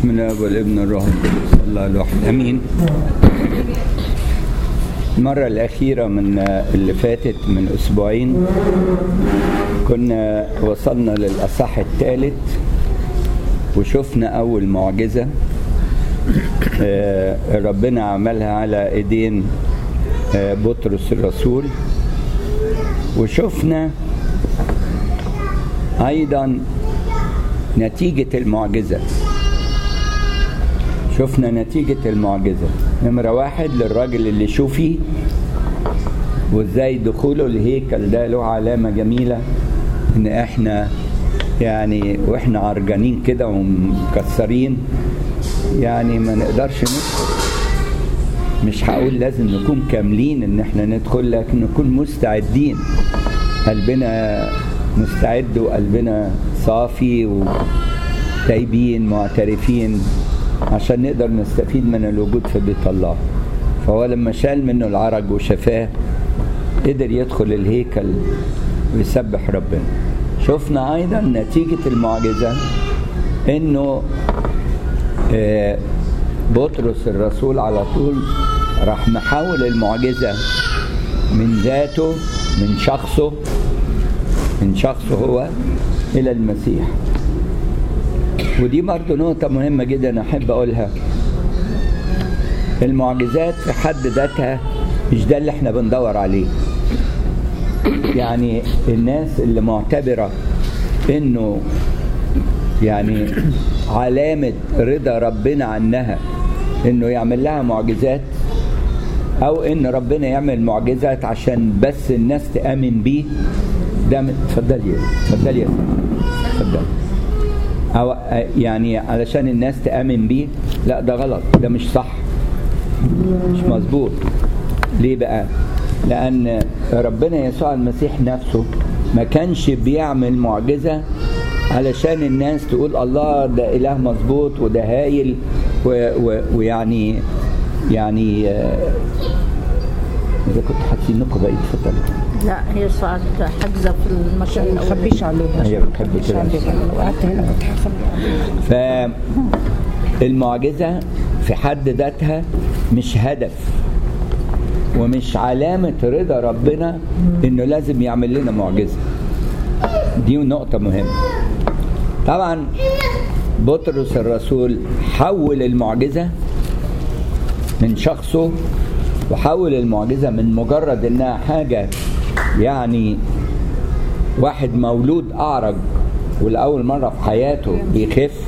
بسم الله والابن والروح القدس الله الواحد امين. المرة الأخيرة من اللي فاتت من أسبوعين كنا وصلنا للأصحاح الثالث وشفنا أول معجزة ربنا عملها على إيدين بطرس الرسول، وشفنا أيضا نتيجة المعجزة. شفنا نتيجة المعجزة نمرة 1 للراجل اللي شوفي، وازاي دخوله الهيكل ده له علامة جميلة ان احنا يعني واحنا عرجانين كده ومكسرين يعني ما نقدرش ندخل. مش هقول لازم نكون كاملين ان احنا ندخل، لكن نكون مستعدين، قلبنا مستعد وقلبنا صافي وتايبين معترفين عشان نقدر نستفيد من الوجود في بيت الله. فهو لما شال منه العرج وشفاه قدر يدخل الهيكل ويسبح ربنا. شفنا ايضا نتيجة المعجزة انه بطرس الرسول على طول راح محول المعجزة من ذاته من شخصه هو الى المسيح. ودي برضه نقطة مهمة جدا أحب أقولها. المعجزات في حد ذاتها مش ده اللي احنا بندور عليه. يعني الناس اللي معتبرة إنه يعني علامة رضا ربنا عنها إنه يعمل لها معجزات، أو إن ربنا يعمل معجزات عشان بس الناس تآمن بيه، ده اتفضلي أو يعني علشان الناس تآمن بيه، لا ده غلط، ده مش صح، مش مظبوط. ليه بقى؟ لأن ربنا يسوع المسيح نفسه ما كانش بيعمل معجزة علشان الناس تقول الله ده إله مظبوط وده هايل ويعني إذا كنت حاسين إنكم بقيت اتفضلوا. لا هي صارت حجزة في المكان، ما تخبيش عليها. هي بتحب كده. لو قعدت هنا فالمعجزة في حد ذاتها مش هدف ومش علامة رضا ربنا إنه لازم يعمل لنا معجزة. دي نقطة مهمة. طبعا بطرس الرسول حول المعجزة من شخصه، وحول المعجزة من مجرد إنها حاجة يعني واحد مولود أعرج ولأول مرة في حياته بيخف،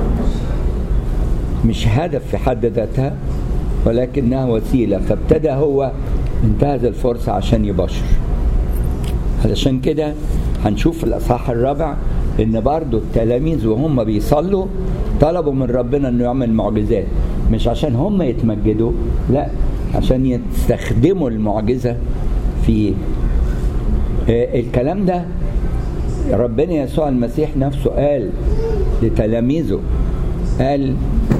مش هدف في حد ذاتها ولكنها وسيلة. فابتدى هو انتهز الفرصة عشان يبشر. علشان كده هنشوف في الأصحاح الرابع إن برضو التلاميذ وهم بيصلوا طلبوا من ربنا إنه يعمل معجزات، مش عشان هم يتمجدوا، لا عشان يستخدموا المعجزة في الكلام ده. ربنا يسوع المسيح نفسه قال لتلاميذه، قال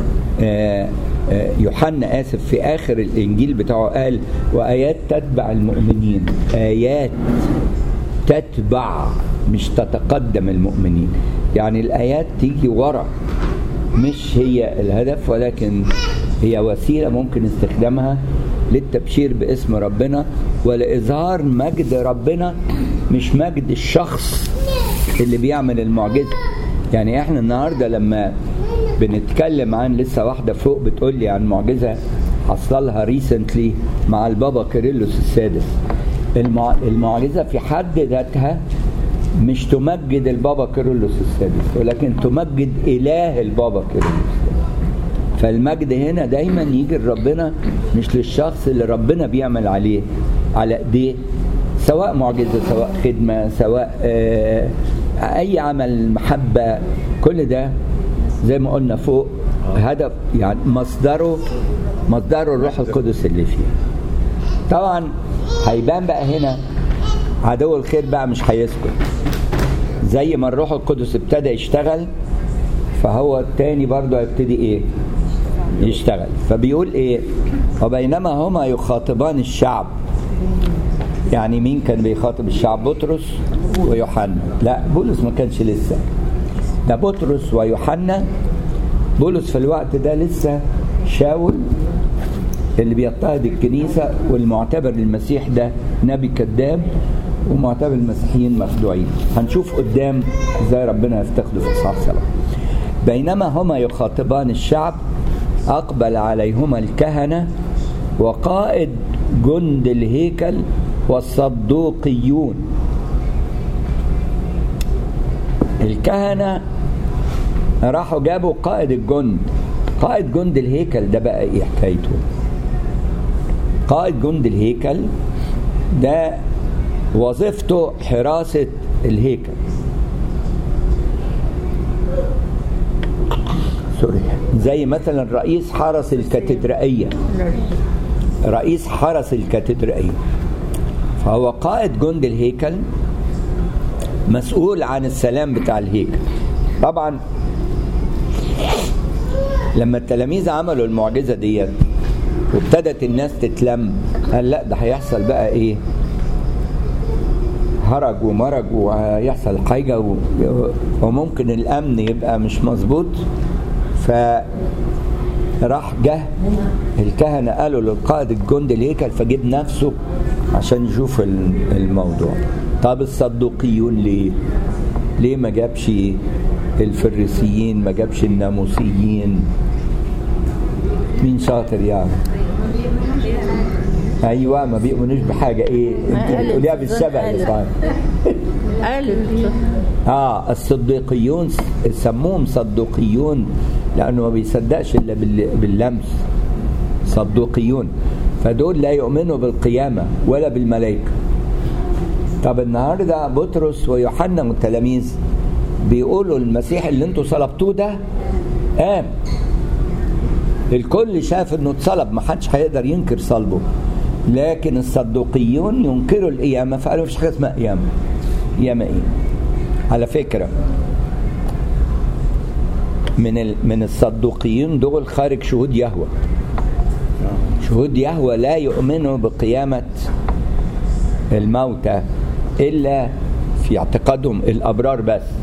يوحنا في آخر الإنجيل بتاعه قال وآيات تتبع المؤمنين. آيات تتبع مش تتقدم المؤمنين، يعني الآيات تيجي ورا، مش هي الهدف ولكن هي وسيلة ممكن استخدامها للتبشير باسم ربنا ولإظهار مجد ربنا، مش مجد الشخص اللي بيعمل المعجزة. يعني احنا النهاردة لما بنتكلم عن لسه واحدة فوق بتقول لي عن معجزة حصلها ريسنتلي مع البابا كيرلس السادس. المعجزة في حد ذاتها مش تمجد البابا كيرلس السادس ولكن تمجد إله البابا كيرلس. فالمجد هنا دايما يجي لربنا مش للشخص اللي ربنا بيعمل عليه على ايديه، سواء معجزة سواء خدمة سواء اي عمل محبة. كل ده زي ما قلنا فوق هدف، يعني مصدره الروح القدس اللي فيه. طبعا هيبان بقى هنا عدو الخير بقى مش هيسكت، زي ما الروح القدس ابتدى يشتغل فهو التاني برضه هيبتدي يشتغل. فبيقول وبينما هما يخاطبان الشعب. يعني مين كان بيخاطب الشعب؟ بطرس ويوحنا. لا بولس ما كانش لسه، ده بطرس ويوحنا بولس في الوقت ده لسه شاول اللي بيضطهد الكنيسة، والمعتبر المسيح ده نبي كذاب، ومعتبر المسيحيين مخدوعين. هنشوف قدام ازاي ربنا يفتقده في إصحاح 7. بينما هما يخاطبان الشعب أقبل عليهما الكهنة وقائد جند الهيكل والصدوقيون. الكهنة راحوا جابوا قائد الجند. قائد جند الهيكل ده بقى ايه حكايته؟ قائد جند الهيكل ده وظيفته حراسة الهيكل. سوري. زي مثلا رئيس حرس الكاتدرائية. رئيس حرس الكاتدرائية فهو قائد جند الهيكل، مسؤول عن السلام بتاع الهيكل. طبعا لما التلاميذ عملوا المعجزة ديت وابتدت الناس تتلم، قال لا ده هيحصل بقى ايه؟ هرج ومرج وهيحصل حاجة وممكن الأمن يبقى مش مظبوط. فراح جه الكهنة قالوا للقائد الجند الهيكل فجيب نفسه عشان يشوف الموضوع. طب الصدوقيون ليه ما جابش الفريسيين، ما جابش الناموسيين؟ مين شاطر يعني؟ ايوه ما بيؤمنوش بحاجه. ايه انت بتقوليها بالسبع يا صاحبي؟ الصديقيون سموهم صدوقيون لانه ما بيصدقش الا باللمس. صدوقيون فدول لا يؤمنوا بالقيامه ولا بالملائكه. طب النهارده بطرس ويوحنا والتلاميذ بيقولوا المسيح اللي انتوا صلبتوه ده قام. الكل شاف انه اتصلب، ما حدش هيقدر ينكر صلبه. لكن الصدوقيون ينكروا القيامه، فقالوا مفيش حاجه اسمها قيامه. قيامه ايه؟ على فكره من الصدوقيين دول خارج شهود يهوه. شهود يهوه لا يؤمنوا بقيامه الموتى الا في اعتقادهم الابرار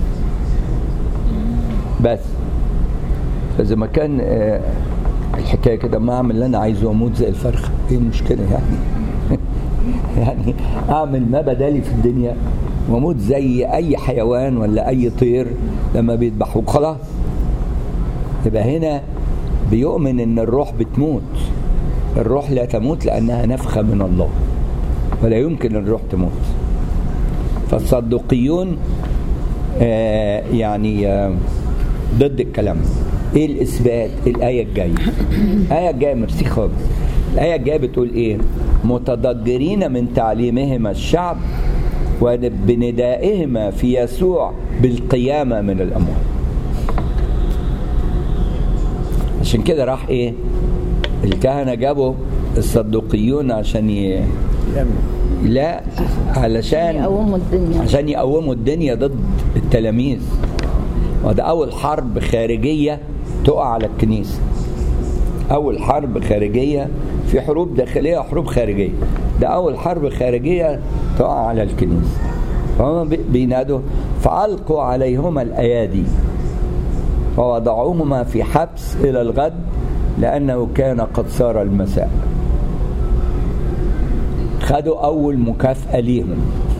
بس. فاذا ما كان الحكايه كده، ما اعمل اللي انا عايزه واموت زي الفرخه، ايه المشكله يعني؟ يعني اعمل ما بدالي في الدنيا واموت زي اي حيوان ولا اي طير لما بيذبحوه خلاص. يبقى هنا بيؤمن ان الروح بتموت. الروح لا تموت لانها نفخه من الله، ولا يمكن الروح تموت. فالصدوقيون ضد الكلام. ايه الاثبات؟ الايه الجايه. الايه الجايه مرسي خالص. الايه الجايه بتقول ايه؟ متضجرين من تعليمهما الشعب وبندائهما في يسوع بالقيامه من الاموات. عشان كده راح ايه الكهنه جابوا الصدوقيون عشان لا عشان يقوموا الدنيا ضد التلاميذ. وده أول حرب خارجية تقع على الكنيسة. أول حرب خارجية، في حروب داخلية وحروب خارجية، ده أول حرب خارجية تقع على الكنيسة. فهم بينادوا فألقوا عليهما الأيادي فوضعوهما في حبس إلى الغد لأنه كان قد صار المساء. خدوا أول مكافأة ليهم.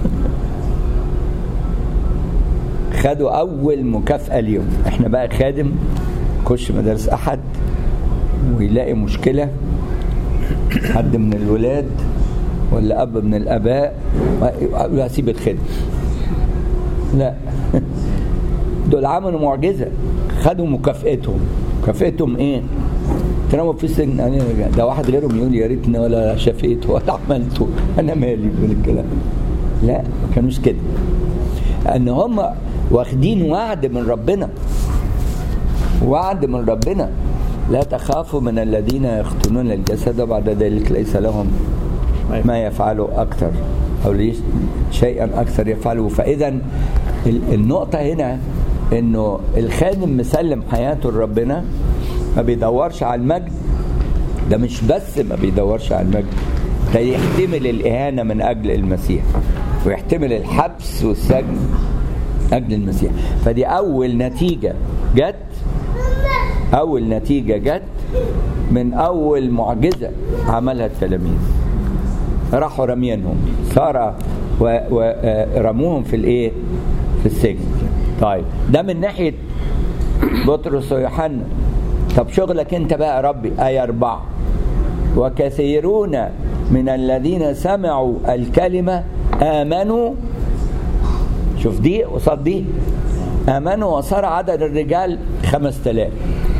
خدوا أول مكافأة ليهم. احنا بقى خادم يخش مدارس أحد ويلاقي مشكلة، حد من الولاد ولا أب من الآباء، يقول هسيب الخدمة. لا، دول عملوا معجزة، خدوا مكافأتهم. مكافأتهم ايه؟ ترموا في السجن. ده واحد غيرهم يقول يا ريتني ولا شفيت ولا عملته، انا مالي بالكلام. لا، ما كانوش كده، ان هم واخدين وعد من ربنا. وعد من ربنا: لا تخافوا من الذين يختونون الجسد وبعد ذلك ليس لهم ما يفعلوا اكثر او ليش شيئا اكثر يفعلوا. فاذا النقطه هنا انه الخادم مسلم حياته لربنا، ما بيدورش على المجد. ده مش بس ما بيدورش على المجد، ده يحتمل الإهانة من أجل المسيح، ويحتمل الحبس والسجن أجل المسيح. فدي أول نتيجة جت أول نتيجة جت من أول معجزة عملها التلاميذ، راحوا رمينهم سارة ورموهم في الإيه؟ في السجن. طيب ده من ناحية بطرس ويوحنا. طب شغلك انت بقى يا ربي. آية 4: وكثيرون من الذين سمعوا الكلمة آمنوا. شوف دي قصاد دي، آمنوا وصار عدد الرجال 5000.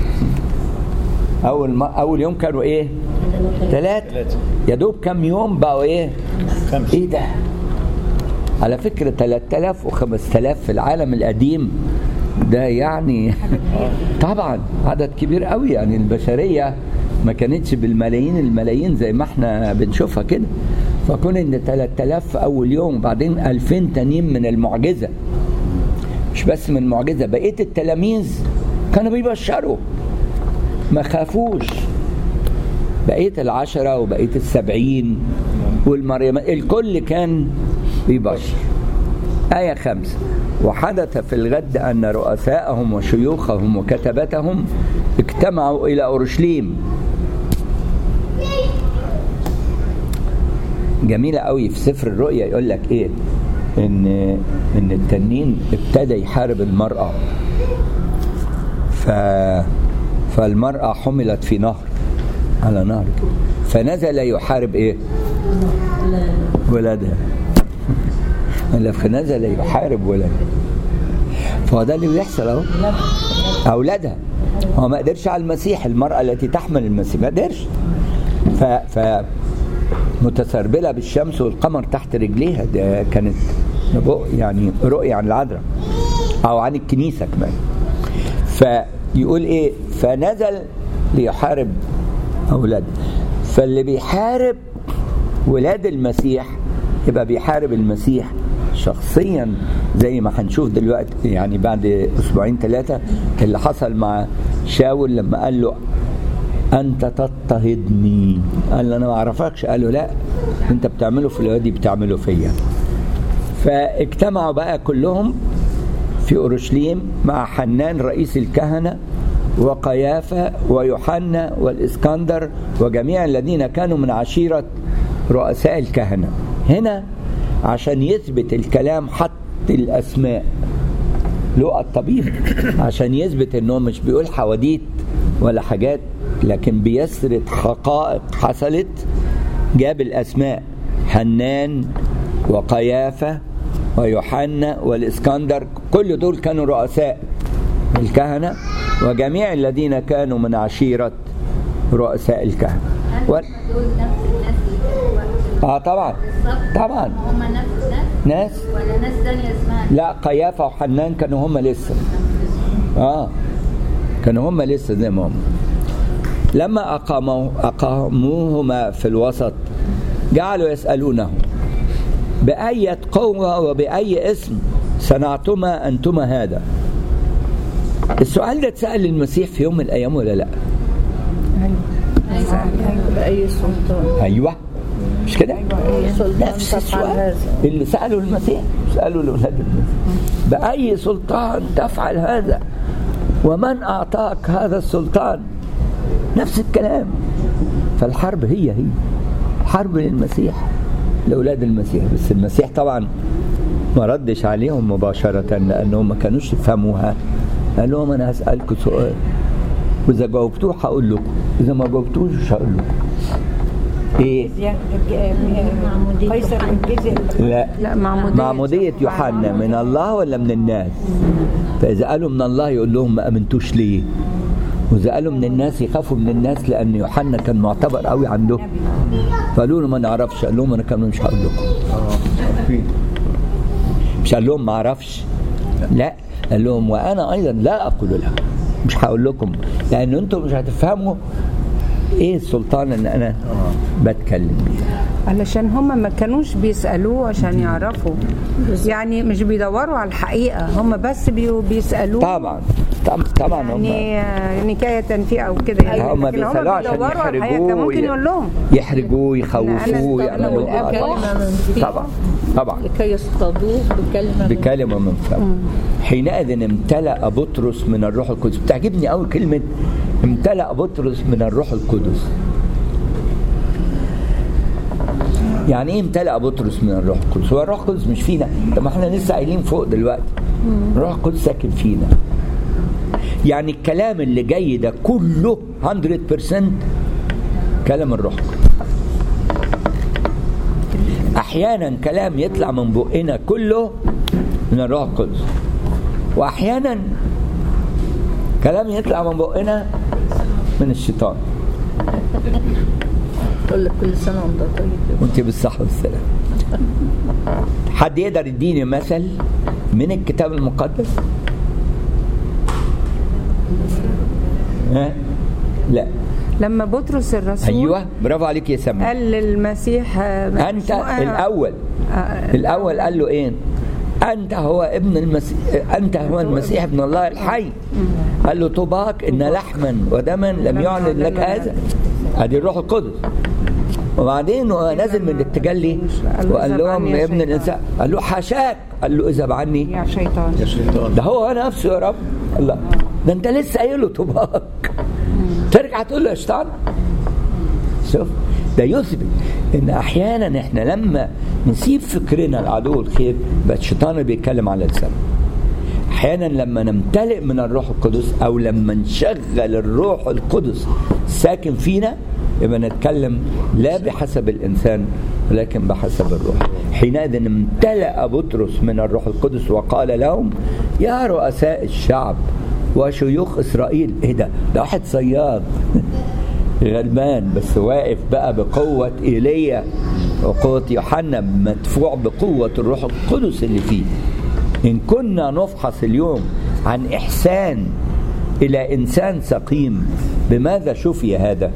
أول يوم كانوا إيه؟ 3. يا دوب كم يوم بقوا إيه؟ 5. إيه ده؟ على فكرة 3000 و5000 في العالم القديم ده يعني طبعا عدد كبير قوي. يعني البشرية ما كانتش بالملايين الملايين زي ما احنا بنشوفها كده. فكون ان 3000 في اول يوم وبعدين 2000 تانيين من المعجزة. مش بس من المعجزة، بقية التلاميذ كانوا بيبشروا ما خافوش. بقية 10 وبقية 70 والمريم الكل كان بيبشر. آية 5: وحدث في الغد أن رؤساءهم وشيوخهم وكتبتهم اجتمعوا إلى أورشليم. جميلة قوي في سفر الرؤيا يقول لك إيه؟ إن التنين ابتدى يحارب المرأة، فالمرأة حملت في نهر، على نهر كده، فنزل يحارب إيه؟ ولدها. فنزل يحارب ولدها. فده اللي بيحصل اهو. أولادها. هو ما قدرش على المسيح، المرأة التي تحمل المسيح ما قدرش. متسربلة بالشمس والقمر تحت رجليها. ده كانت يعني رؤية عن العذراء أو عن الكنيسة كمان. فيقول إيه؟ فنزل ليحارب أولادها. فاللي بيحارب ولاد المسيح يبقى بيحارب المسيح شخصيا، زي ما هنشوف دلوقتي يعني بعد أسبوعين 3 اللي حصل مع شاول لما قال له أنت تضطهدني. قال له أنا ما أعرفكش. قال له لا، أنت بتعمله في الوادي بتعمله فيا. فاجتمعوا بقى كلهم في أورشليم مع حنان رئيس الكهنة وقيافة ويوحنا والإسكندر وجميع الذين كانوا من عشيرة رؤساء الكهنة. هنا عشان يثبت الكلام حط الأسماء. لقى الطبيب عشان يثبت أنه مش بيقول حواديت ولا حاجات، لكن بيسرد حقائق حصلت. جاب الأسماء: حنان وقيافة ويوحنا والإسكندر، كل دول كانوا رؤساء الكهنة وجميع الذين كانوا من عشيرة رؤساء الكهنة. دول نفس الناس اللي طبعا هم نفس ناس ولا ناس ثانيه اسمها؟ لا، قيافة وحنان كانوا هم لسه كانوا هم لسه زي ما هم. لما أقاموهما في الوسط جعلوا يسألونه بأي قوة وبأي اسم صنعتما أنتما هذا. السؤال ده اتسأل المسيح في يوم من الأيام ولا لا؟ بأي سلطان؟ أيوة مش كده؟ نفس السؤال اللي سأله المسيح سأله لأولاد المسيح: بأي سلطان تفعل هذا؟ ومن أعطاك هذا السلطان؟ نفس الكلام. فالحرب هي حرب للمسيح لأولاد المسيح. بس المسيح طبعا ما ردش عليهم مباشرة لأنهم ما كانوش يفهموها. قال لهم أنا هسألكم سؤال وإذا جاوبتوه هقول لكم، إذا ما جاوبتوش مش هقول لكم. إيه؟ قيصر الجزء. لا معمودية يوحنا من الله ولا من الناس؟ فإذا قالوا من الله يقول لهم ما أمنتوش ليه؟ وإذا قالوا من الناس يخافوا من الناس لأن يوحنا كان معتبر قوي عندهم. فقالوا له ما نعرفش. قال لهم أنا كمان مش هقول لكم. مش قال لهم ما أعرفش، لا، قال لهم وأنا أيضا لا أقول لكم، مش هقول لكم لأن أنتم مش هتفهموا إيه السلطان اللي أنا بتكلم بيه. علشان هم ما كانوش بيسألوه عشان يعرفوا، يعني مش بيدوروا على الحقيقة، هم بس بيسألوه طبعا طبعا يعني نكاية فيه أو كده يعني. هم بيسألوا عشان يحرجوه، ممكن يقول لهم يحرجوه يخوفوه يعملوا طبعا لكي يصطادوه بكلمة من فم. حينئذ امتلأ بطرس من الروح القدس. بتعجبني أول كلمة امتلأ بطرس من الروح القدس. يعني ايه امتلأ بطرس من الروح القدس؟ هو الروح القدس مش فينا؟ طب ما احنا لسه قايلين فوق دلوقتي الروح القدس ساكن فينا. يعني الكلام اللي جاي ده كله 100% كلام الروح القدس. احيانا كلام يطلع من بقنا كله من الروح القدس، واحيانا كلام يطلع من بقنا من الشيطان. اقول لك كل سنه وانت طيب وانت بالصحه والسلامه. حد يقدر يديني مثل من الكتاب المقدس؟ لا. لما بطرس الرسول ايوه برافو عليك يا سمير قال للمسيح انت الاول قال له ايه؟ انت هو ابن المسيح، انت هو المسيح ابن الله الحي. قال له طوباك ان لحما ودما لم يعلن لك هذا. ادي الروح القدس. وبعدين هو نازل من التجلي وقال لهم يا ابن الانسان، قال له حاشاك، قال له اذهب عني يا شيطان. ده هو نفسه يا رب. الله، ده انت لسه قايل له طوباك، ترجع تقول له يا شيطان. شوف ده يثبت ان احيانا احنا لما نسيب فكرنا العدو الخير بقى الشيطان بيتكلم على لسانه. احيانا لما نمتلئ من الروح القدس او لما نشغل الروح القدس ساكن فينا يبقى نتكلم لا بحسب الانسان ولكن بحسب الروح. حينئذ امتلأ بطرس من الروح القدس وقال لهم يا رؤساء الشعب وشيوخ اسرائيل. ايه ده واحد صياد غلبان بس واقف بقى بقوة إيليا وقوة يوحنا، مدفوع بقوة الروح القدس اللي فيه. إن كنا نفحص اليوم عن إحسان إلى إنسان سقيم بماذا شفي هذا؟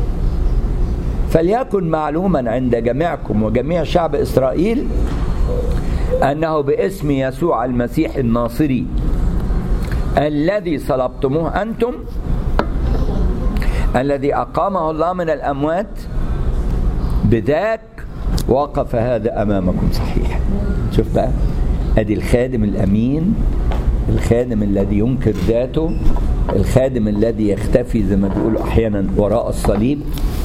فليكن معلوما عند جميعكم وجميع شعب إسرائيل أنه باسم يسوع المسيح الناصري الذي صلبتموه أنتم، الذي أقامه الله من الأموات، بذاك وقف هذا أمامكم صحيح. شوف بقى، أدي الخادم الأمين، الخادم الذي ينكر ذاته، الخادم الذي يختفي زي ما بيقولوا أحيانا وراء الصليب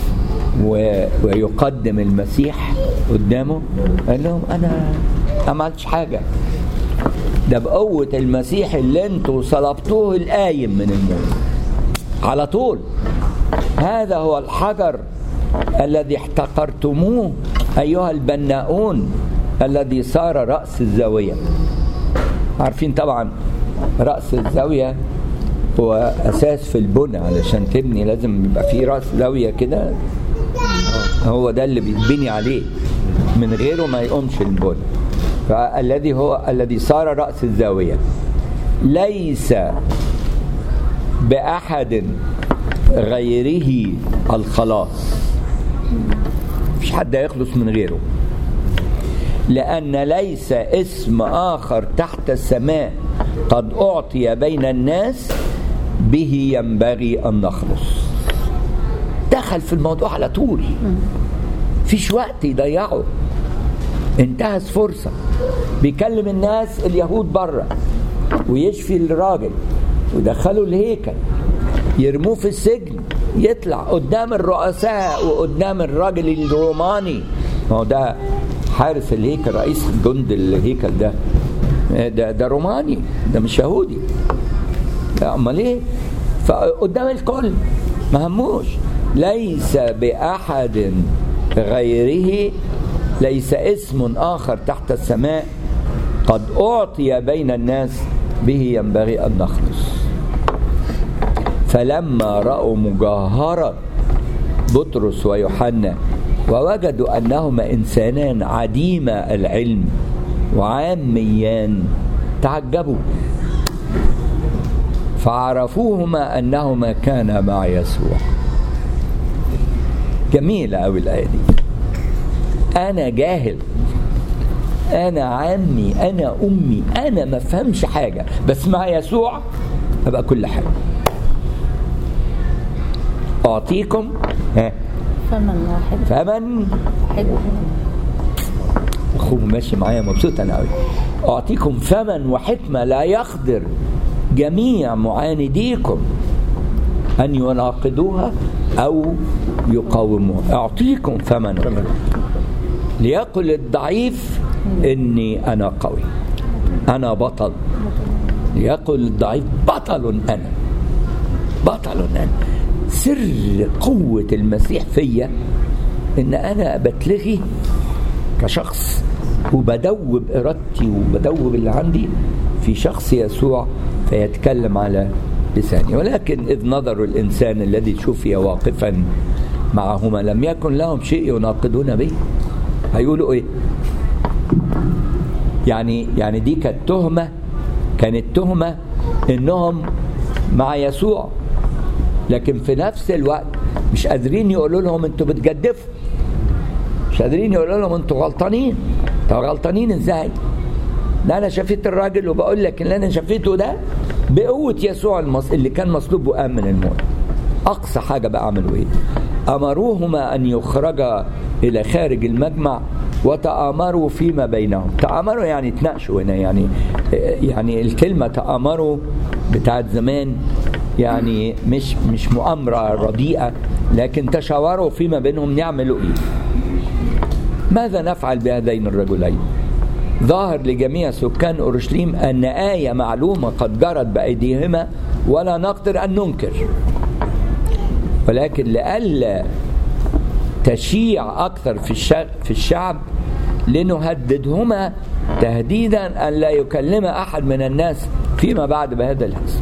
ويقدم المسيح قدامه. قال لهم أنا ما عملتش حاجة، ده بقوة المسيح اللي انتوا صلبتوه القايم من الموت على طول. هذا هو الحجر الذي احتقرتموه أيها البناؤون الذي صار رأس الزاوية. عارفين طبعا رأس الزاوية هو أساس في البناء، علشان تبني لازم يبقى فيه رأس زاوية كده، هو ده اللي بيتبني عليه، من غيره ما يقومش البناء. فالذي هو الذي صار رأس الزاوية ليس بأحد غيره الخلاص. مفيش حد يخلص من غيره، لأن ليس اسم آخر تحت السماء قد أعطي بين الناس به ينبغي أن نخلص. دخل في الموضوع على طول، فيش وقت يضيعه، انتهز فرصة. بيكلم الناس اليهود بره ويشفي الراجل ودخلوا الهيكل، يرموه في السجن، يطلع قدام الرؤساء وقدام الراجل الروماني. هو ده حارس الهيكل، رئيس جند الهيكل ده روماني، ده مش يهودي. امال ايه؟ فقدام الكل ما هموش. ليس بأحد غيره، ليس اسم آخر تحت السماء قد أعطي بين الناس به ينبغي أن نخلص. فلما رأوا مجاهرة بطرس ويوحنا ووجدوا أنهما إنسانان عديم العلم وعاميان تعجبوا، فعرفوهما أنهما كانا مع يسوع. جميلة أوي الآية دي. أنا جاهل، أنا عمي، أنا أمي، أنا ما فهمش حاجة، بس مع يسوع هبقى كل حاجة. أعطيكم فمن واحد أخوه ماشي معايا مبسوط أنا أوي. أعطيكم فمن وحكمة لا يقدر جميع معانديكم أن يناقضوها أو يقاوموها. أعطيكم فمن ليقل الضعيف إني أنا قوي، أنا بطل. ليقل الضعيف بطل أنا، بطل أنا. سر قوة المسيح فيا إن أنا بتلغي كشخص وبدوب إرادتي وبدوب اللي عندي في شخص يسوع فيتكلم على لساني. ولكن إذ نظروا الإنسان الذي شفي واقفا معهما لم يكن لهم شيء يناقضون به. هيقولوا إيه؟ يعني دي كانت تهمة إنهم مع يسوع، لكن في نفس الوقت مش قادرين يقولوا لهم انتوا بتجدفوا، مش قادرين يقولوا لهم انتوا غلطانين. طب غلطانين ازاي؟ ده انا شفيت الراجل وبقول لك اللي انا شفيته ده بقوة يسوع اللي كان مصلوب وقام من الموت. اقصى حاجة بقى عملوا ايه؟ امروهما ان يخرجا الى خارج المجمع وتآمروا فيما بينهم. تآمروا يعني تناقشوا هنا، يعني الكلمة تآمروا بتاعت زمان يعني مش مؤامرة رديئة، لكن تشاوروا فيما بينهم نعملوا ايه؟ ماذا نفعل بهذين الرجلين؟ ظاهر لجميع سكان أورشليم أن آية معلومة قد جرت بأيديهما ولا نقدر أن ننكر، ولكن لئلا تشيع أكثر في الشعب لنهددهما تهديدا أن لا يكلم أحد من الناس فيما بعد بهذا الاسم.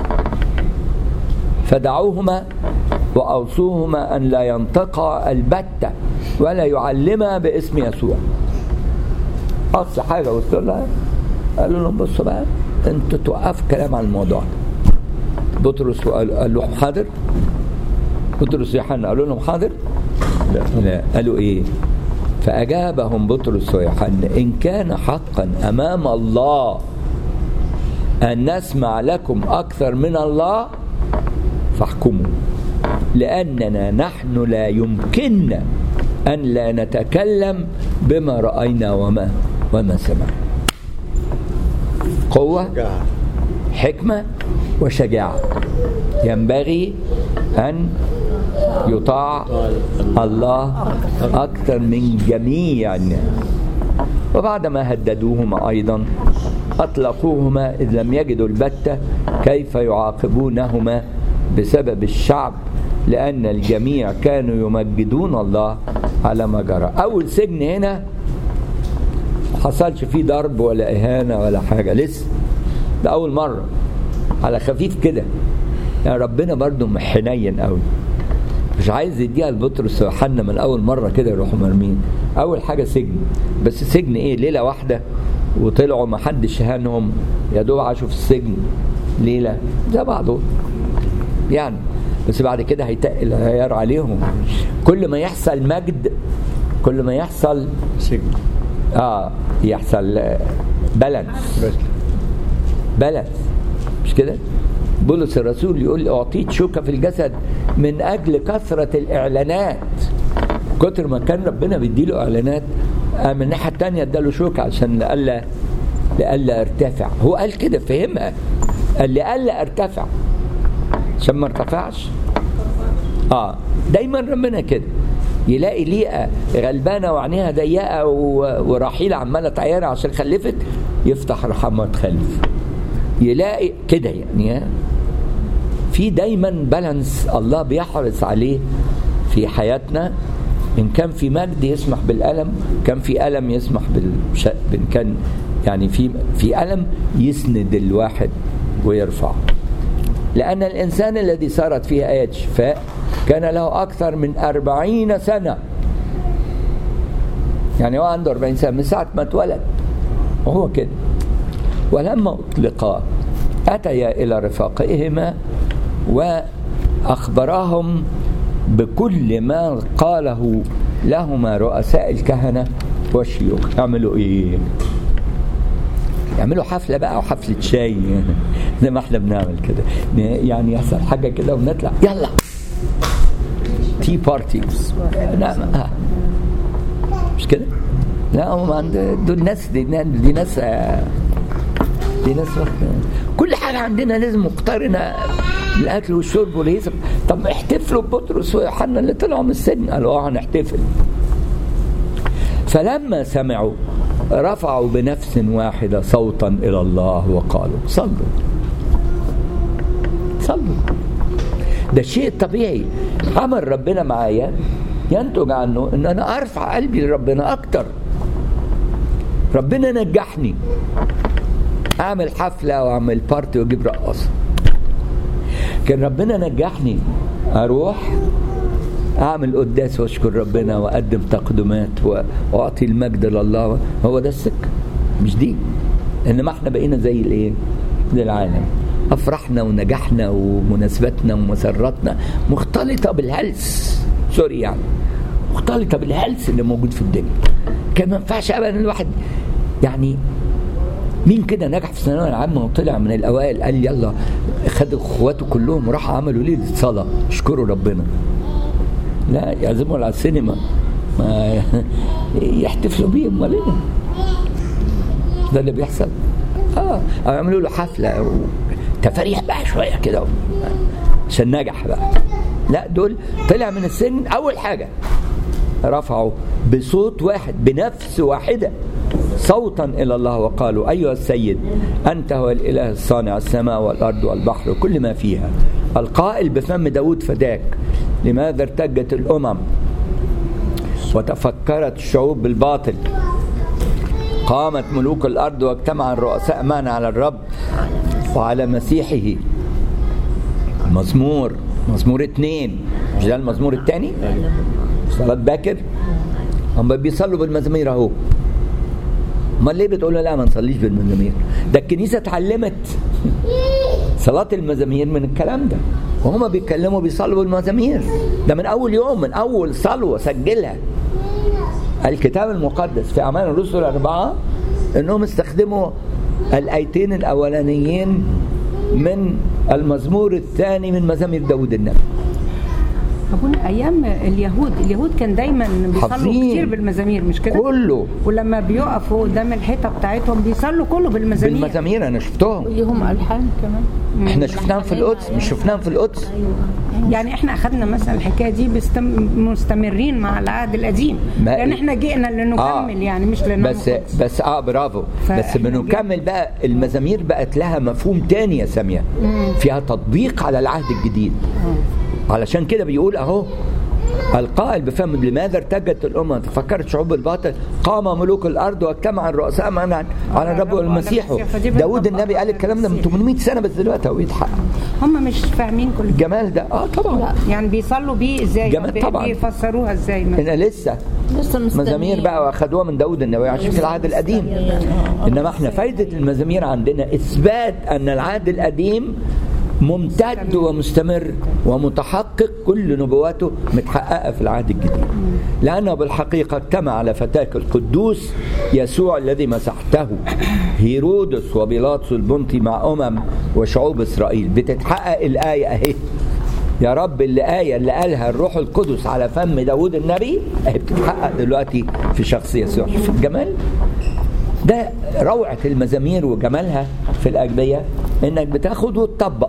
فدعوهما وأوصوهما أن لا ينطقا البتة ولا يعلما باسم يسوع. أقصى حاجة وصلوا لها قالوا لهم بصوا بقى انتوا توقفوا كلام عن الموضوع ده. بطرس قال لهم حاضر، بطرس ويوحنا قالوا لهم حاضر؟ لا. قالوا ايه؟ فأجابهم بطرس ويوحنا إن كان حقا أمام الله أن نسمع لكم أكثر من الله فاحكموا، لأننا نحن لا يمكننا أن لا نتكلم بما رأينا وما سمعنا. قوة، حكمة وشجاعة. ينبغي أن يطاع الله أكثر من جميع الناس. وبعدما هددوهما أيضا أطلقوهما إذ لم يجدوا البتة كيف يعاقبونهما بسبب الشعب، لأن الجميع كانوا يمجدون الله على ما جرى. أول سجن هنا حصلش فيه ضرب ولا إهانة ولا حاجة لسه، ده أول مرة على خفيف كده. يعني ربنا برضو حنين قوي، مش عايز يديها لبطرس ويوحنا من أول مرة كده يروحوا مرمين. أول حاجة سجن، بس سجن إيه؟ ليلة واحدة وطلعوا ما حدش هانهم، يا دوب عاشوا في السجن ليلة زي بعضه يعني. بس بعد كده هيتقل العيار عليهم. كل ما يحصل مجد كل ما يحصل سجن، يحصل بالانس مش كده؟ بولس الرسول يقول أعطيت شوكة في الجسد من أجل كثرة الإعلانات. كتر ما كان ربنا بيديله إعلانات، من الناحية التانية اداله شوكة عشان لألا ارتفع. هو قال كده، فهمها، قال لألا ارتفع عشان ما ارتفعش. دايما ربنا كده يلاقي ليئة غلبانة وعينيها ضيقة ورحيلة عمالة تعيرها عشان خلفت، يفتح رحمة تخلف. يلاقي كده يعني في دايما بالانس الله بيحرص عليه في حياتنا. إن كان في مجد يسمح بالألم، كان في ألم يسمح إن كان يعني في ألم يسند الواحد ويرفع. لأن الإنسان الذي صارت فيه آية شفاء كان له أكثر من 40 سنة. يعني هو عنده 40 سنة من ساعة ما اتولد وهو كده. ولما أطلقا أتيا إلى رفاقهما وأخبراهم بكل ما قاله لهما رؤساء الكهنة والشيوخ. يعملوا إيه؟ يعملوا حفلة بقى وحفلة شاي زي ما احنا بنعمل كده، يعني يحصل حاجة كده ونطلع يلا تي بارتي. لا مش كده، لا هم عند دول ناس دي ناس كل حاجة عندنا لازم مقترنة بالأكل والشرب والهيصة. طب احتفلوا ببطرس ويوحنا اللي طلعوا من السجن، قالوا هنحتفل. فلما سمعوا رفعوا بنفس واحدة صوتا إلى الله وقالوا صلوا. ده شيء طبيعي. عمل ربنا معايا ينتج عنه ان انا ارفع قلبي لربنا اكتر. ربنا نجحني اعمل حفلة واعمل بارتي واجيب رقاصة. كان ربنا نجحني اروح اعمل قداس واشكر ربنا واقدم تقدمات واعطي المجد لله. هو ده السكة، مش دي. انما احنا بقينا زي الايه، زي العالم. افرحنا ونجحنا ومناسباتنا ومسراتنا مختلطة بالهلس، سوري يعني، مختلطة بالهلس اللي موجود في الدنيا. كان ما ينفعش ابدا الواحد يعني. مين كده نجح في الثانويه العامه وطلع من الاوائل قال يلا خد اخواته كلهم وراحوا عملوا ليله صلاه اشكروا ربنا؟ لا، يعزموا على السينما، ما يحتفلوا بيه. امال ايه ده اللي بيحصل؟ او يعملوا له حفله تفريح بقى شويه كده عشان نجح بقى. لا، دول طلع من السجن اول حاجه رفعوا بصوت واحد بنفس واحده صوتا إلى الله وقالوا أيها السيد أنت هو الإله الصانع السماء والأرض والبحر وكل ما فيها، القائل بفم داود فداك. لماذا ارتجت الأمم وتفكرت الشعوب بالباطل؟ قامت ملوك الأرض واجتمع الرؤساء معا على الرب وعلى مسيحه. مزمور 2، مش ده المزمور الثاني؟ صلاة باكر. هم بيصلوا بالمزامير اهو. ما ليه بتقولوا لا ما نصليش بالمزامير؟ ده الكنيسة اتعلمت صلاة المزامير من الكلام ده، وهم بيتكلموا بيصلوا بالمزامير. ده من أول يوم، من أول صلوة سجلها الكتاب المقدس في أعمال الرسل 4 إنهم استخدموا الآيتين الأولانيين من المزمور الثاني من مزامير داود النبي. أبونا أيام اليهود كان دايما بيصلوا كتير بالمزامير، مش كده؟ كله. ولما بيقفوا قدام الحيطة بتاعتهم بيصلوا كله بالمزامير. أنا شفتهم. ليهم ألحان كمان. احنا شفناهم في القدس، مش شفناهم في القدس. يعني احنا أخذنا مثلا الحكاية دي مستمرين مع العهد القديم، لأن احنا جئنا لنكمل يعني مش لنكمل. بس برافو. بس بنكمل بقى. المزامير بقت لها مفهوم تاني يا سامية، فيها تطبيق على العهد الجديد. علشان كده بيقول اهو القائل بفم لماذا ارتجت الامم تفكرت شعوب الباطل، قام ملوك الارض واجتمع الرؤساء معا على الرب والمسيح. داود النبي قال الكلام ده من 800 سنه، بس دلوقتي هو بيتحقق. هم مش فاهمين كل الجمال ده. طبعا. لا. يعني بيصلوا بيه ازاي؟ جمال طبعا. بيفسروها ازاي؟ انا لسه مزامير بقى واخدوها من داود النبي عشان في العهد القديم. انما احنا فايده المزامير عندنا اثبات ان العهد القديم ممتد ومستمر ومتحقق، كل نبواته متحققة في العهد الجديد، لأنه بالحقيقة اجتمع على فتاك القدوس يسوع الذي مسحته هيرودس وبيلاطس البنطي مع وشعوب إسرائيل. بتتحقق الآية أهي يا رب، اللي قالها الروح القدس على فم داود النبي أهي بتتحقق دلوقتي في شخص يسوع. شوف الجمال ده، روعة المزامير وجمالها في الأجبية إنك بتاخد وتطبق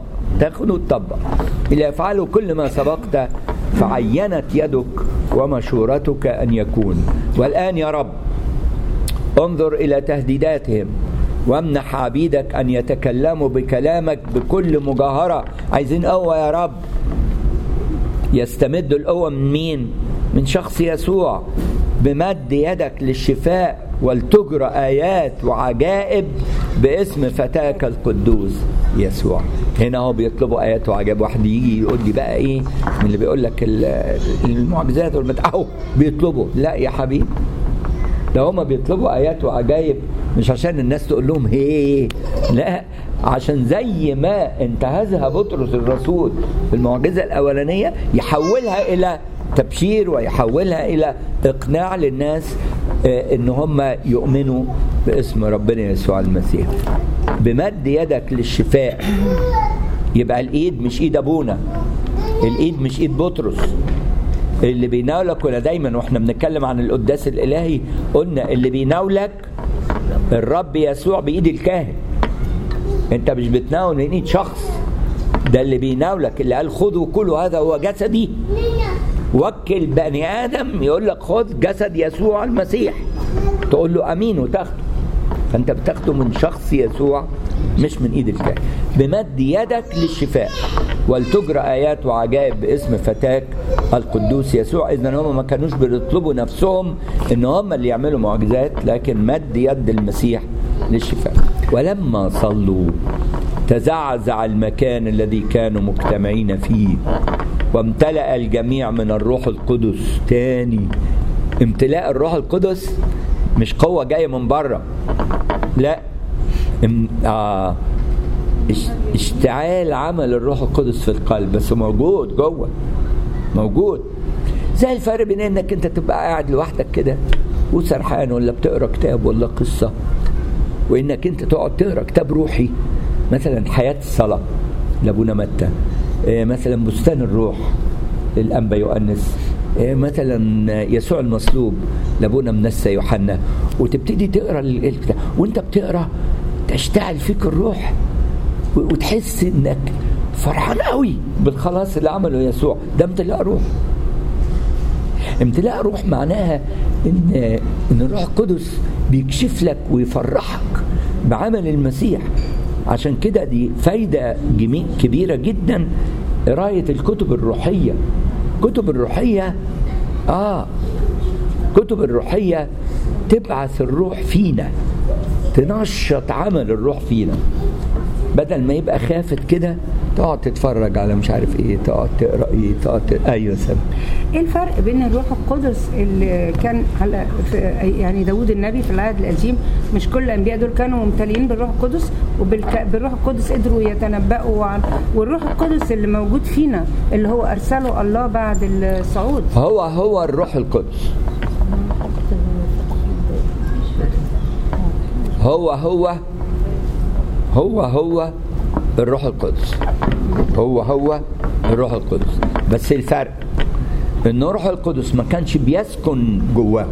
اللي يفعله كل ما سبقت فعينت يدك ومشورتك أن يكون. والآن يا رب انظر إلى تهديداتهم وامنح عبيدك أن يتكلموا بكلامك بكل مجاهرة. عايزين قوة يا رب. يستمد القوة من مين؟ من شخص يسوع. بمد يدك للشفاء ولتجرى آيات وعجائب باسم فتاك القدوس يسوع. هنا هو بيطلبوا آيات وعجائب. واحد يجي يقول لي بقى ايه من اللي بيقول لك المعجزات والمتعو بيطلبوا؟ لا يا حبيبي، ده هما بيطلبوا آيات وعجائب مش عشان الناس تقول لهم هي، لا، عشان زي ما انتهزها بطرس الرسول في المعجزة الأولانية يحولها إلى تبشير ويحولها إلى إقناع للناس إن هم يؤمنوا باسم ربنا يسوع المسيح. بمد يدك للشفاء. يبقى الايد مش ايد ابونا، الايد مش ايد بطرس اللي بيناولك. ولا دايما واحنا بنتكلم عن القداس الالهي قلنا اللي بيناولك الرب يسوع بايد الكاهن. انت مش بتناول من ايد شخص، ده اللي بيناولك اللي قال خذوا كلوا هذا هو جسدي. وكل بني ادم يقول لك خذ جسد يسوع المسيح، تقول له امين وتاخده. فانت بتاخده من شخص يسوع مش من ايد الكاهن. بمد يدك للشفاء ولتجرى ايات وعجائب باسم فتاك القدوس يسوع. اذا هم ما كانوش بيطلبوا نفسهم ان هم اللي يعملوا معجزات، لكن مد يد المسيح للشفاء. ولما صلوا تزعزع المكان الذي كانوا مجتمعين فيه وامتلأ الجميع من الروح القدس. تاني، امتلاء الروح القدس مش قوة جاية من بره، لا، اشتعال عمل الروح القدس في القلب، بس موجود جوه، موجود. زي الفرق بين انك انت تبقى قاعد لوحدك كده وسرحان ولا بتقرا كتاب ولا قصة، وانك انت تقعد تقرا كتاب روحي، مثلا حياة الصلاة لابونا متى، مثلا بستان الروح الأنبا يؤنس، مثلا يسوع المصلوب لابونا منسى يوحنا، وتبتدي تقرا الكتاب. وانت بتقرا تشتعل فيك الروح وتحس انك فرحان قوي بالخلاص اللي عمله يسوع. ده امتلاء روح. امتلاء روح معناها ان الروح القدس بيكشف لك ويفرحك بعمل المسيح. عشان كده دي فايدة كبيرة جدا قراية الكتب الروحية. كتب الروحية كتب الروحية تبعث الروح فينا، تنشط عمل الروح فينا، بدل ما يبقى خافت كده تقعد تتفرج على مش عارف ايه، تقعد تقرا ايه، ايوه سامي. ايه الفرق بين الروح القدس اللي كان على يعني داود النبي في العهد القديم؟ مش كل الانبياء دول كانوا ممتلئين بالروح القدس وبالروح القدس قدروا يتنبؤوا والروح القدس اللي موجود فينا اللي هو ارسله الله بعد الصعود هو الروح القدس. هو الروح القدس. هو الروح القدس. بس الفرق ان الروح القدس ما كانش بيسكن جواهم،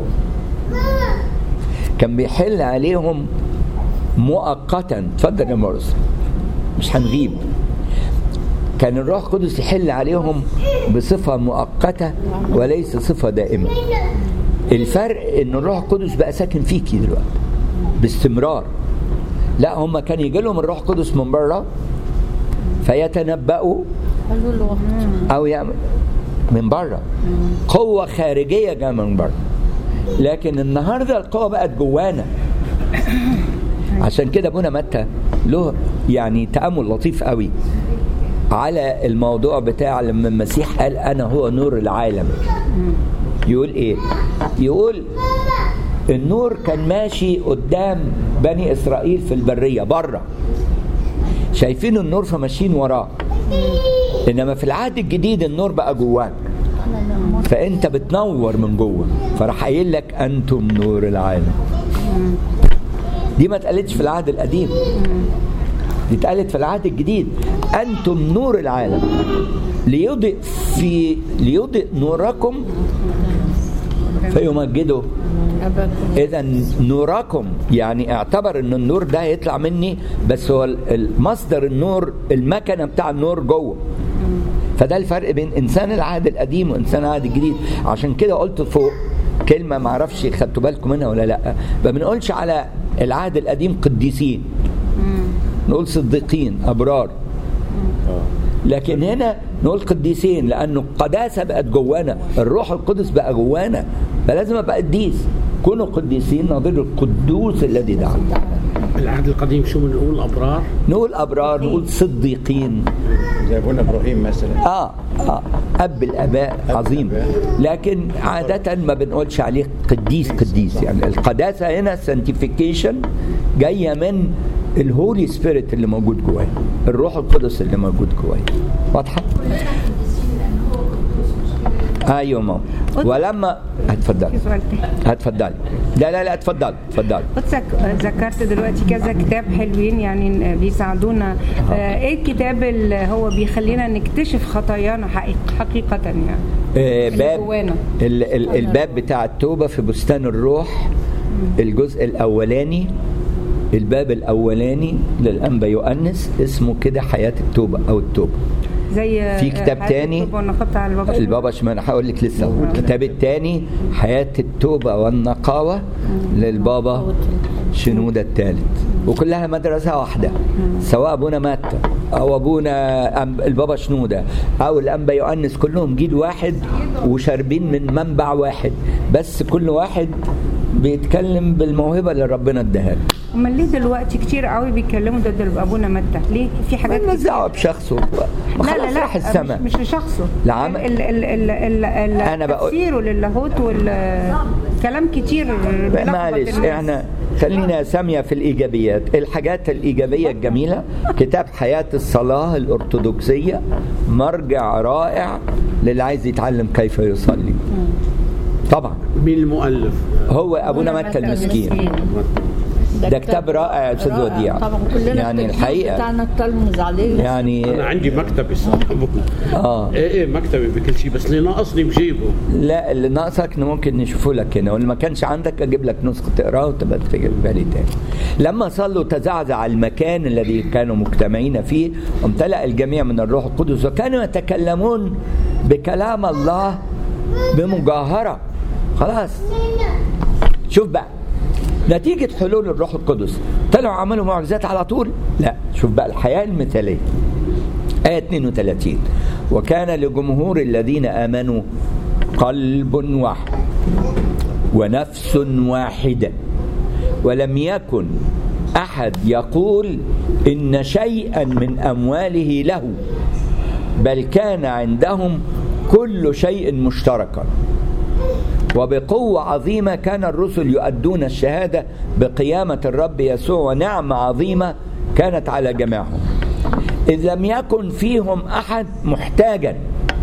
كان بيحل عليهم مؤقتا. اتفضل يا مارس، مش هنغيب. كان الروح القدس يحل عليهم بصفة مؤقتة وليس صفة دائمة. الفرق ان الروح القدس بقى ساكن فيكي دلوقتي باستمرار. لا، هم كان يجي لهم الروح القدس من بره فيتنبأوا او يعمل من بره، قوة خارجية جاء من بره. لكن النهاردة القوة بقت جوانا. عشان كده ابونا متى له يعني تأمل لطيف قوي على الموضوع بتاع لما المسيح قال انا هو نور العالم. يقول ايه؟ يقول النور كان ماشي قدام بني إسرائيل في البرية بره، شايفين النور فماشيين وراه. إنما في العهد الجديد النور بقى جواك، فأنت بتنور من جوه. فراح قايل لك أنتم نور العالم. دي ما اتقالتش في العهد القديم، دي اتقالت في العهد الجديد. أنتم نور العالم ليضئ نوركم فيمجدوا. إذا نوركم يعني اعتبر ان النور ده يطلع مني، بس هو المصدر النور، المكنة بتاع النور جوه. فده الفرق بين انسان العهد القديم وانسان العهد الجديد. عشان كده قلت فوق كلمة معرفش خدتوا بالكم منها ولا لا، ما بنقولش على العهد القديم قديسين، نقول صديقين أبرار. لكن هنا نقول قديسين لأنه القداسة بقت جوانا، الروح القدس بقى جوانا، فلازم أبقى قديس. كونوا قديسين نظير القدوس الذي دعانا. العهد القديم شو بنقول؟ أبرار؟ نقول أبرار، نقول صديقين، زي ابونا إبراهيم مثلا. أب الآباء عظيم. لكن عادة ما بنقولش عليه قديس. يعني القداسة هنا سانتيفيكيشن جاية من الهولي سبيريت اللي موجود جوايا، الروح القدس اللي موجود جوايا. واضحة؟ ايوه ماما. ولما اتفضل في سؤال تاني. اتفضل. لا اتفضل. قدسك ذكرت دلوقتي كذا كتاب حلوين يعني بيساعدونا. ايه الكتاب اللي هو بيخلينا نكتشف خطايانا حقيقة يعني؟ باب الباب بتاع التوبة في بستان الروح، الجزء الأولاني، الباب الأولاني للأنبا يؤنس اسمه كده حياة التوبة أو التوبة. زي في كتاب تاني البابا شمال، هقول لك لسه. الكتاب التاني حياة التوبة والنقاوة للبابا شنودة الثالث، وكلها مدرسة واحدة، سواء أبونا متى أو أبونا البابا شنودة أو الأنبا يؤنس، كلهم جيل واحد وشاربين من منبع واحد، بس كل واحد بيتكلم بالموهبة اللي ربنا اداها له. امال ليه دلوقتي كتير قوي بيتكلموا ضد ابونا متى؟ ليه؟ في حاجات مالناش دعوه بشخصه. لا راح السماء. مش لشخصه، انا تفسيره للاهوت والكلام كتير. معلش احنا خلينا سامية في الإيجابيات. الحاجات الإيجابية الجميلة، كتاب حياة الصلاة الأرثوذكسية مرجع رائع للي عايز يتعلم كيف يصلي. طبعا مين المؤلف؟ هو أبونا متى المسكين. ده كتاب رائع يا استاذ وديع. طبعا كلنا يعني الحقيقه بتاعنا التلمذ عليه. يعني انا عندي مكتب ايه مكتبي بكل شيء، بس اللي ناقصني بجيبه. لا اللي ناقصك ممكن نشوفه لك هنا، واللي ما كانش عندك اجيب لك نسخه تقراها وتبقى تجيبها لي تاني. لما صلوا تزعزع المكان الذي كانوا مجتمعين فيه، وامتلأ الجميع من الروح القدس، وكانوا يتكلمون بكلام الله بمجاهره. خلاص شوف بقى نتيجة حلول الروح القدس طلعوا عملوا معجزات على طول؟ لا، شوف بقى الحياة المثالية. آية 32: وكان لجمهور الذين آمنوا قلب واحد ونفس واحدة، ولم يكن أحد يقول إن شيئا من أمواله له، بل كان عندهم كل شيء مشتركا. وبقوة عظيمة كان الرسل يؤدون الشهادة بقيامة الرب يسوع، ونعمة عظيمة كانت على جميعهم، إذ لم يكن فيهم أحد محتاجا،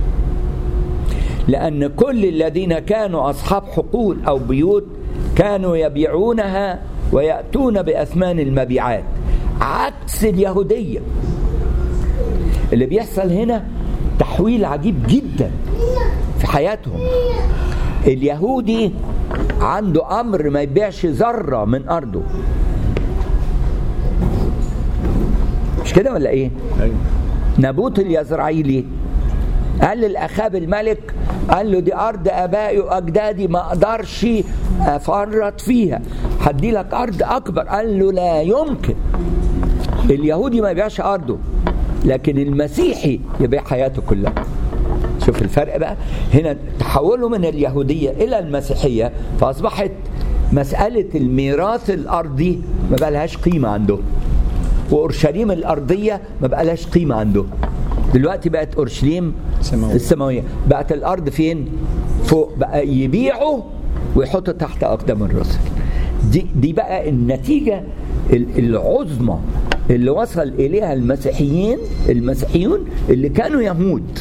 لأن كل الذين كانوا أصحاب حقول أو بيوت كانوا يبيعونها ويأتون بأثمان المبيعات. عكس اليهودية اللي بيحصل هنا تحويل عجيب جدا في حياتهم. اليهودي عنده أمر ما يبيعش ذرة من أرضه، مش كده ولا إيه؟ نبوت اليزرعيلي قال للأخاب الملك، قال له دي أرض آبائي وأجدادي ما أقدرش أفرط فيها، هدي لك أرض أكبر. قال له لا يمكن. اليهودي ما يبيعش أرضه، لكن المسيحي يبيع حياته كلها. شوف الفرق بقى هنا، تحولوا من اليهودية إلى المسيحية، فأصبحت مسألة الميراث الأرضي ما بقى لهاش قيمة عنده، وأورشليم الأرضية ما بقى لهاش قيمة عنده. دلوقتي بقت أورشليم السماوية، بقت الأرض فين؟ فوق. بقى يبيعوا ويحطوا تحت أقدام الرسل. دي بقى النتيجة العظمى اللي وصل إليها المسيحيون اللي كانوا يهود.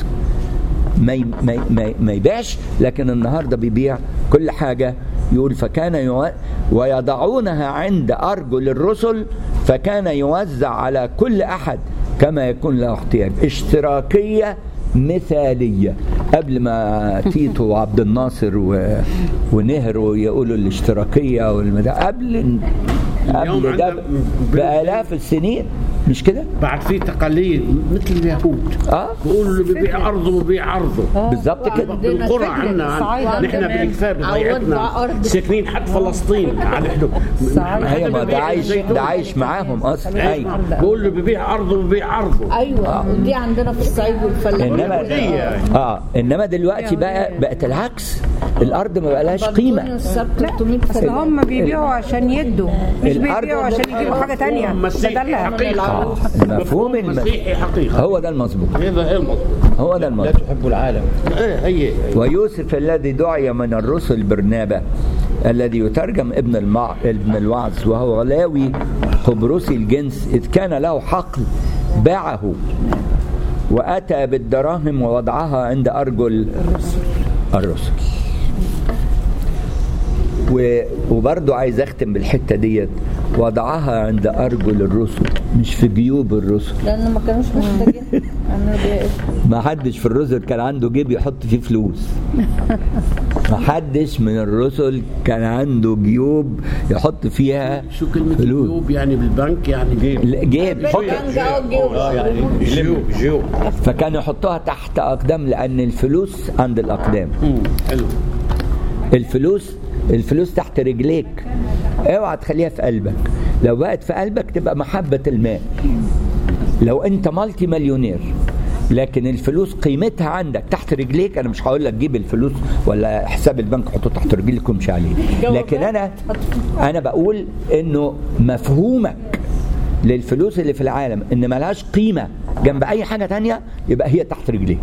ما يبيعش، لكن النهارده بيبيع كل حاجة. يقول فكان ويضعونها عند أرجل الرسل، فكان يوزع على كل أحد كما يكون له احتياج. اشتراكية مثالية. قبل ما تيتو وعبد الناصر ونهر يقولوا الاشتراكية قبل ده بآلاف السنين، مش كده؟ بعد في تقاليد مثل اليهود بيقولوا اللي بيبيع أرضه بيبيع عرضه. بالظبط كده. بالقرى عنا نحن بالكفاية بضيعتنا ساكنين حد فلسطين على الحدود. أيوة ده عايش معاهم أصلا. أيوة بيقول اللي بيبيع أرضه بيبيع عرضه. أيوة ودي عندنا في الصعيد والفلاحين. إنما دلوقتي بقت العكس، الأرض ما بقالهاش قيمة. لا هم بيبيعوا عشان يدوا، مش بيبيعوا عشان يجيبوا حاجة تانية. المفهوم المسيحي حقيقة هو ده المظبوط. هو ده المظبوط. لا تحب العالم. ويوسف الذي دعي من الرسل برنابا، الذي يترجم ابن الوعظ، وهو غلاوي قبرصي الجنس، إذ كان له حقل باعه وأتى بالدراهم ووضعها عند أرجل الرسل. وبرضو عايز اختم بالحته ديت، وضعها عند ارجل الرسل مش في جيوب الرسل، لان ما كانوش محتاجين. ما حدش في الرسل كان عنده جيب يحط فيه فلوس. ما حدش من الرسل كان عنده جيوب يحط فيها شو كلمة فلوس. جيوب يعني بالبنك يعني جيب يعني جيوب. فكانوا يحطوها تحت اقدام لان الفلوس عند الاقدام. حلو. الفلوس تحت رجليك، اوعى تخليها في قلبك. لو بقت في قلبك تبقى محبة المال. لو انت مالتي مليونير لكن الفلوس قيمتها عندك تحت رجليك، انا مش هقول لك جيب الفلوس ولا حساب البنك حطه تحت رجليك وامشي عليه، لكن انا بقول انه مفهومك للفلوس اللي في العالم ان ملهاش قيمة جنب اي حاجة تانية، يبقى هي تحت رجليك.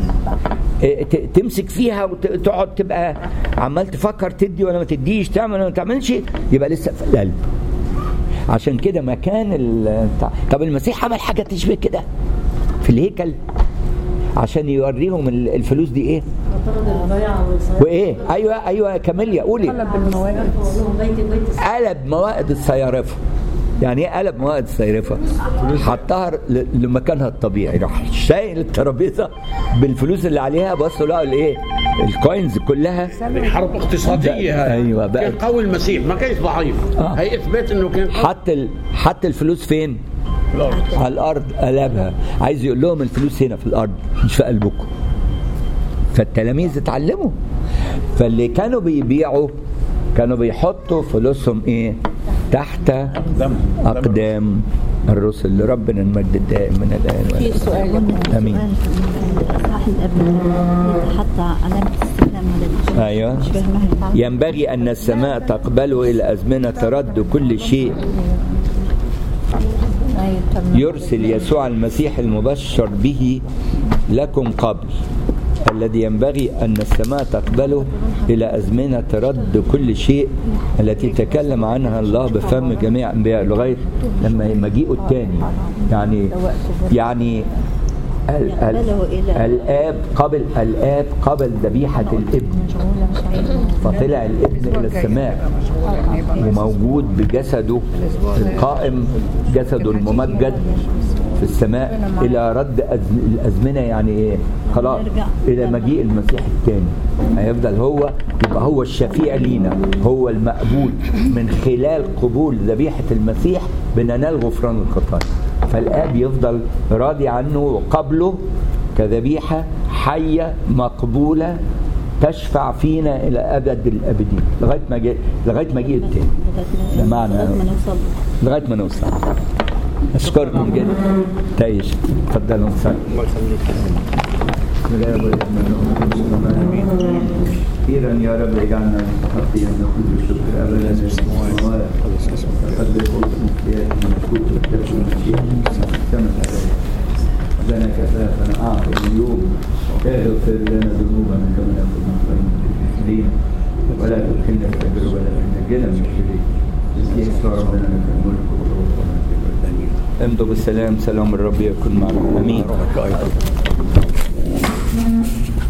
تمسك فيها وتقعد تبقى عمال تفكر تدي ولا ما تديش، تعمل ولا ما تعملش، يبقى لسه في القلب. عشان كده مكان طب المسيح عمل حاجة تشبه كده في الهيكل عشان يوريهم الفلوس دي ايه وايه. ايوه كاميليا قولي. قلب موائد الصيارفة. يعني ايه قلب موائد الصيرفة؟ حطها لمكانها الطبيعي، راح شايل الترابيزه بالفلوس اللي عليها، بصوا لقوا الايه؟ الكوينز كلها. حرب اقتصاديه. ايوه بقى كان قوي المسيح، ما كانش ضعيف. هي اثبات انه كان حط الفلوس فين؟ على الارض. قلبها. عايز يقول لهم الفلوس هنا في الارض مش في قلبكم. فالتلاميذ اتعلموا. فاللي كانوا بيبيعوا كانوا بيحطوا فلوسهم ايه؟ تحت أقدام الرسل. لربنا المجد الدائم من الآن. في سؤال. أمين. صح الأب حتى علامة استخدام هذا. أيوة. ينبغي أن السماء تقبله إلى أزمنة ترد كل شيء يرسل يسوع المسيح المبشر به لكم قبل، الذي ينبغي أن السماء تقبله إلى أزمنة رد كل شيء التي تكلم عنها الله بفم جميع أنبياء لغاية لما مجيئه الثاني. يعني الآب قبل ذبيحة الابن، فطلع الابن إلى السماء وموجود بجسده القائم، جسده الممجد في السماء إلى رد الأزمنة. يعني إيه؟ خلاص إلى مجيء المسيح الثاني هيفضل هو، يبقى هو الشفيع لينا، هو المقبول. من خلال قبول ذبيحة المسيح بننال غفران الخطايا. فالآب يفضل راضي عنه وقبله كذبيحة حية مقبولة تشفع فينا إلى أبد الأبدين لغاية ما جيء التاني. ده معنى لغاية ما نوصل. أشكركم جدا. تعيش. تفضلوا نصلي. أخيرا يا رب اجعلنا مستحقين نقول الشكر أبدا تقدس اسمك يأتي ملكوتك تكن مشيئتك كما في السماء. ربنا كفافنا أعطنا اليوم اغفر لنا ذنوبنا كما نغفر للمسلمين ولا تدخلنا في تجربة لكن نجنا من الشرير. باسم ربنا لك الملك والقوة. امضوا بالسلام. سلام الرب يكن معكم. امين.